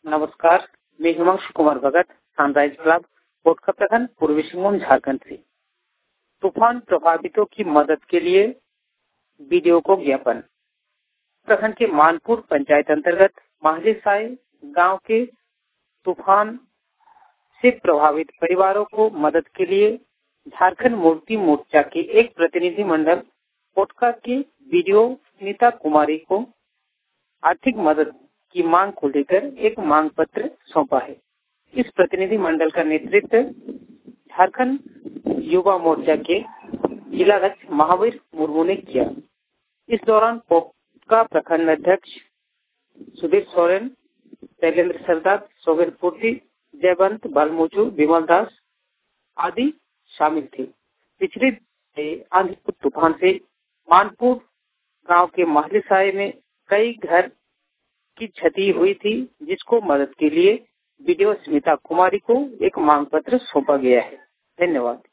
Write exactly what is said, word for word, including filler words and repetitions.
नमस्कार, मैं Himanshu Kumar Bhagat, sunrise club Kotka प्रखंड, पूर्वी सिंहभूम, झारखंड से। तूफान प्रभावितों की मदद के लिए वीडियो को ज्ञापन। प्रखंड के मानपुर पंचायत अंतर्गत महलीसाई गांव के तूफान से प्रभावित परिवारों को मदद के लिए झारखंड मुक्ति मोर्चा के एक प्रतिनिधि मंडल कोटका की वीडियो नीता कुमारी को आर्थिक मदद की मांग को लेकर एक मांग पत्र सौंपा है। इस प्रतिनिधि मंडल का नेतृत्व झारखंड युवा मोर्चा के जिलाध्यक्ष महावीर मुर्मू ने किया। इस दौरान कोटका प्रखंड अध्यक्ष सुधीर सोरेन, शैलेंद्र सरदार, सोहेल पूर्ति, जयवंत बालमोचू, विमल दास आदि शामिल थे। पिछले आंधी तूफान से मानपुर गांव के महलीसाई में कई घर की क्षति हुई थी, जिसको मदद के लिए वीडियो स्मिता कुमारी को एक मांग पत्र सौंपा गया है। धन्यवाद।